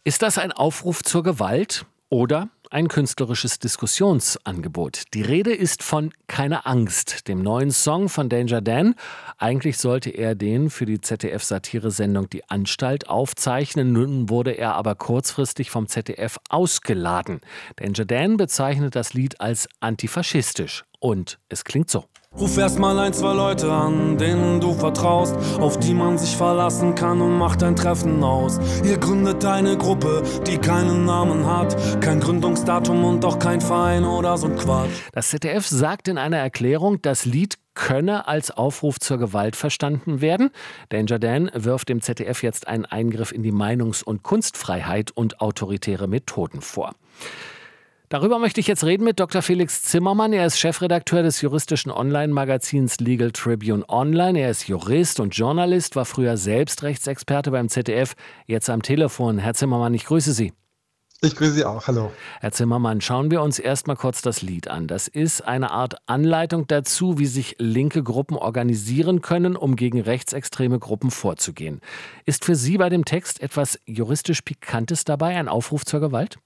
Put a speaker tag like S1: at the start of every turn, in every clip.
S1: Ist das ein Aufruf zur Gewalt oder ein künstlerisches Diskussionsangebot? Die Rede ist von Keine Angst, dem neuen Song von Danger Dan. Eigentlich sollte er den für die ZDF-Satiresendung Die Anstalt aufzeichnen. Nun wurde er aber kurzfristig vom ZDF ausgeladen. Danger Dan bezeichnet das Lied als antifaschistisch. Und es klingt so.
S2: Ruf erstmal ein, zwei Leute an, denen du vertraust, auf die man sich verlassen kann, und mach dein Treffen aus. Ihr gründet eine Gruppe, die keinen Namen hat, kein Gründungsdatum und auch kein Verein oder so ein Quatsch.
S1: Das ZDF sagt in einer Erklärung, das Lied könne als Aufruf zur Gewalt verstanden werden. Danger Dan wirft dem ZDF jetzt einen Eingriff in die Meinungs- und Kunstfreiheit und autoritäre Methoden vor. Darüber möchte ich jetzt reden mit Dr. Felix Zimmermann. Er ist Chefredakteur des juristischen Online-Magazins Legal Tribune Online. Er ist Jurist und Journalist, war früher selbst Rechtsexperte beim ZDF, jetzt am Telefon. Herr Zimmermann, ich grüße Sie.
S3: Ich grüße Sie auch, hallo.
S1: Herr Zimmermann, schauen wir uns erstmal kurz das Lied an. Das ist eine Art Anleitung dazu, wie sich linke Gruppen organisieren können, um gegen rechtsextreme Gruppen vorzugehen. Ist für Sie bei dem Text etwas juristisch Pikantes dabei, ein Aufruf zur Gewalt?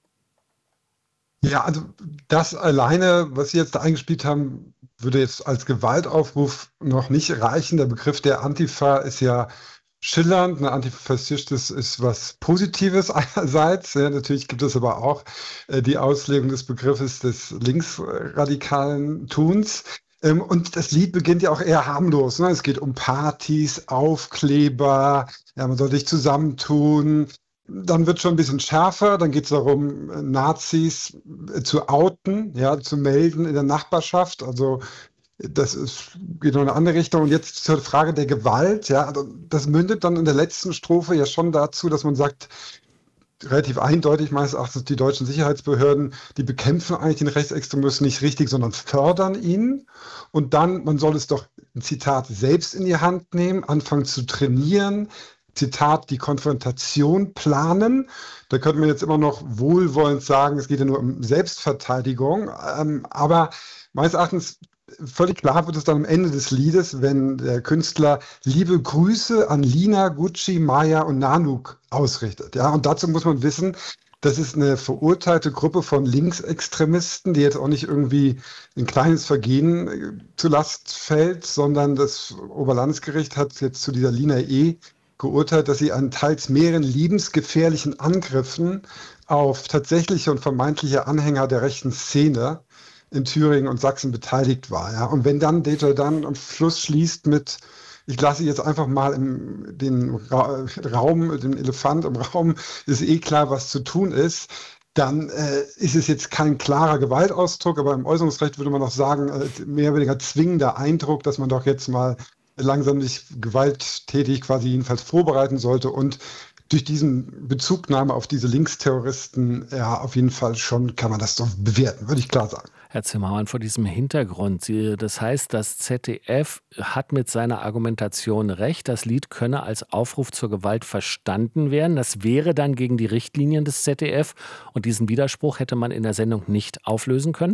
S3: Ja, also das alleine, was Sie jetzt da eingespielt haben, würde jetzt als Gewaltaufruf noch nicht reichen. Der Begriff der Antifa ist ja schillernd. Eine Antifaschismus ist was Positives einerseits. Ja, natürlich gibt es aber auch die Auslegung des Begriffes des linksradikalen Tuns. Und das Lied beginnt ja auch eher harmlos. Ne? Es geht um Partys, Aufkleber, ja, man soll sich zusammentun. Dann wird schon ein bisschen schärfer, dann geht es darum, Nazis zu outen, ja, zu melden in der Nachbarschaft. Also geht noch in eine andere Richtung. Und jetzt zur Frage der Gewalt. Ja, also das mündet dann in der letzten Strophe ja schon dazu, dass man sagt, relativ eindeutig meines Erachtens, die deutschen Sicherheitsbehörden, die bekämpfen eigentlich den Rechtsextremismus nicht richtig, sondern fördern ihn. Und dann, man soll es doch, ein Zitat, selbst in die Hand nehmen, anfangen zu trainieren, Zitat, die Konfrontation planen. Da könnte man jetzt immer noch wohlwollend sagen, es geht ja nur um Selbstverteidigung. Aber meines Erachtens völlig klar wird es dann am Ende des Liedes, wenn der Künstler liebe Grüße an Lina, Gucci, Maya und Nanook ausrichtet. Ja, und dazu muss man wissen, das ist eine verurteilte Gruppe von Linksextremisten, die jetzt auch nicht irgendwie ein kleines Vergehen zur Last fällt, sondern das Oberlandesgericht hat jetzt zu dieser Lina E. geurteilt, dass sie an teils mehreren lebensgefährlichen Angriffen auf tatsächliche und vermeintliche Anhänger der rechten Szene in Thüringen und Sachsen beteiligt war. Ja. Und wenn dann Danger Dan am Schluss schließt mit, ich lasse jetzt einfach mal den Raum, den Elefant im Raum, ist eh klar, was zu tun ist, dann ist es jetzt kein klarer Gewaltausdruck, aber im Äußerungsrecht würde man auch sagen, mehr oder weniger zwingender Eindruck, dass man doch jetzt mal langsam sich gewalttätig quasi jedenfalls vorbereiten sollte und durch diesen Bezugnahme auf diese Linksterroristen, ja, auf jeden Fall schon kann man das doch bewerten, würde ich klar sagen.
S1: Herr Zimmermann, vor diesem Hintergrund, das heißt, das ZDF hat mit seiner Argumentation recht, das Lied könne als Aufruf zur Gewalt verstanden werden. Das wäre dann gegen die Richtlinien des ZDF und diesen Widerspruch hätte man in der Sendung nicht auflösen können?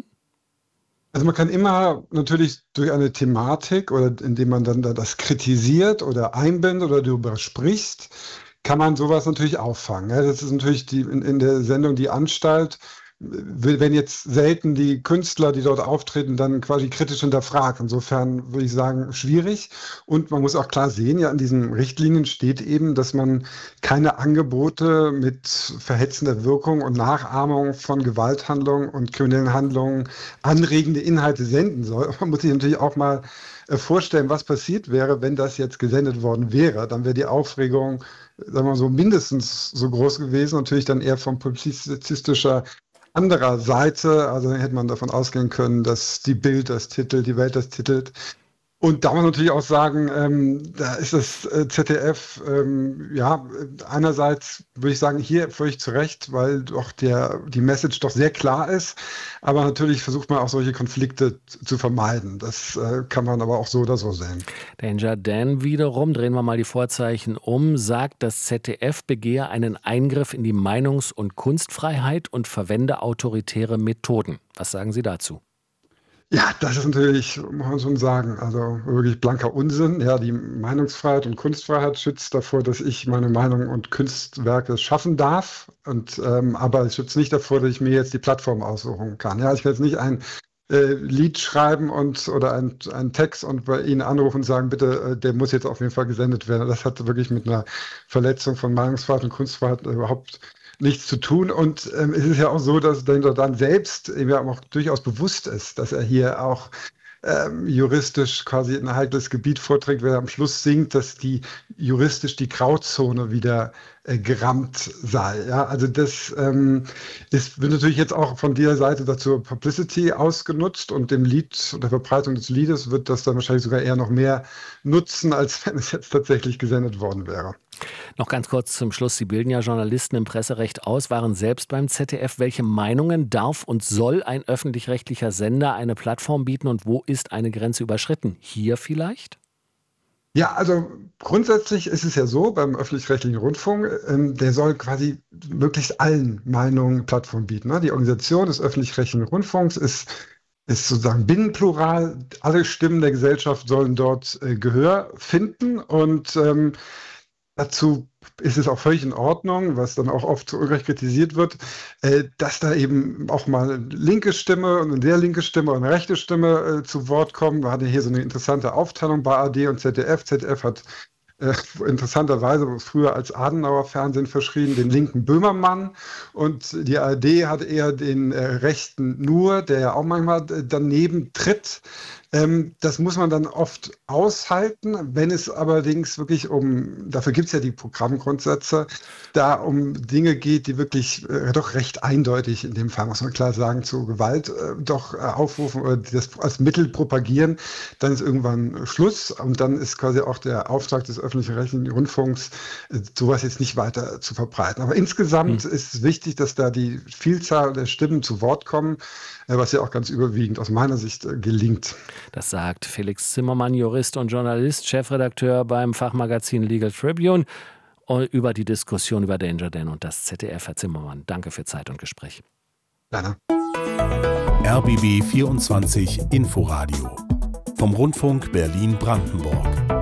S3: Also man kann immer natürlich durch eine Thematik oder indem man dann das kritisiert oder einbindet oder darüber spricht, kann man sowas natürlich auffangen. Ja, das ist natürlich in der Sendung Die Anstalt, wenn jetzt selten die Künstler, die dort auftreten, dann quasi kritisch hinterfragt. Insofern würde ich sagen, schwierig. Und man muss auch klar sehen, ja, in diesen Richtlinien steht eben, dass man keine Angebote mit verhetzender Wirkung und Nachahmung von Gewalthandlungen und kriminellen Handlungen anregende Inhalte senden soll. Man muss sich natürlich auch mal vorstellen, was passiert wäre, wenn das jetzt gesendet worden wäre. Dann wäre die Aufregung, sagen wir mal so, mindestens so groß gewesen. Natürlich dann eher von publizistischer anderer Seite, also dann hätte man davon ausgehen können, dass die Bild das titelt, die Welt das titelt. Und da muss man natürlich auch sagen, da ist das ZDF, ja, einerseits würde ich sagen, hier völlig zu Recht, weil doch die Message doch sehr klar ist. Aber natürlich versucht man auch solche Konflikte zu vermeiden. Das kann man aber auch so oder so sehen.
S1: Danger Dan wiederum, drehen wir mal die Vorzeichen um, sagt, das ZDF begehe einen Eingriff in die Meinungs- und Kunstfreiheit und verwende autoritäre Methoden. Was sagen Sie dazu?
S3: Ja, das ist natürlich, muss man schon sagen, also wirklich blanker Unsinn. Ja, die Meinungsfreiheit und Kunstfreiheit schützt davor, dass ich meine Meinung und Kunstwerke schaffen darf. Aber es schützt nicht davor, dass ich mir jetzt die Plattform aussuchen kann. Ja, ich kann jetzt nicht ein Lied schreiben oder einen Text und bei Ihnen anrufen und sagen, bitte, der muss jetzt auf jeden Fall gesendet werden. Das hat wirklich mit einer Verletzung von Meinungsfreiheit und Kunstfreiheit überhaupt nichts zu tun. Und es ist ja auch so, dass Danger Dan selbst ihm ja auch durchaus bewusst ist, dass er hier auch juristisch quasi ein heikles Gebiet vorträgt, wer am Schluss singt, dass juristisch die Grauzone wieder gerammt sei. Ja, also das wird natürlich jetzt auch von dieser Seite dazu Publicity ausgenutzt und dem Lied und der Verbreitung des Liedes wird das dann wahrscheinlich sogar eher noch mehr nutzen, als wenn es jetzt tatsächlich gesendet worden wäre.
S1: Noch ganz kurz zum Schluss. Sie bilden ja Journalisten im Presserecht aus, waren selbst beim ZDF. Welche Meinungen darf und soll ein öffentlich-rechtlicher Sender eine Plattform bieten und wo ist eine Grenze überschritten? Hier vielleicht?
S3: Ja, also grundsätzlich ist es ja so beim öffentlich-rechtlichen Rundfunk, der soll quasi möglichst allen Meinungen Plattform bieten. Ne? Die Organisation des öffentlich-rechtlichen Rundfunks ist sozusagen binnenplural. Alle Stimmen der Gesellschaft sollen dort Gehör finden und dazu ist es auch völlig in Ordnung, was dann auch oft zu Unrecht kritisiert wird, dass da eben auch mal eine linke Stimme und eine sehr linke Stimme und eine rechte Stimme zu Wort kommen. Wir hatten hier so eine interessante Aufteilung bei ARD und ZDF. ZDF hat interessanterweise früher als Adenauer-Fernsehen verschrien, den linken Böhmermann und die ARD hat eher den rechten Nur, der ja auch manchmal daneben tritt. Das muss man dann oft aushalten, wenn es allerdings wirklich dafür gibt es ja die Programmgrundsätze, da um Dinge geht, die wirklich doch recht eindeutig, in dem Fall muss man klar sagen, zu Gewalt aufrufen oder das als Mittel propagieren, dann ist irgendwann Schluss und dann ist quasi auch der Auftrag des öffentlich-rechtlichen Rundfunks, sowas jetzt nicht weiter zu verbreiten. Aber insgesamt ist es wichtig, dass da die Vielzahl der Stimmen zu Wort kommen, was ja auch ganz überwiegend aus meiner Sicht gelingt.
S1: Das sagt Felix Zimmermann, Jurist und Journalist, Chefredakteur beim Fachmagazin Legal Tribune, über die Diskussion über Danger Dan und das ZDF. Herr Zimmermann, danke für Zeit und Gespräch.
S3: Gerne.
S4: RBB 24 Inforadio vom Rundfunk Berlin-Brandenburg.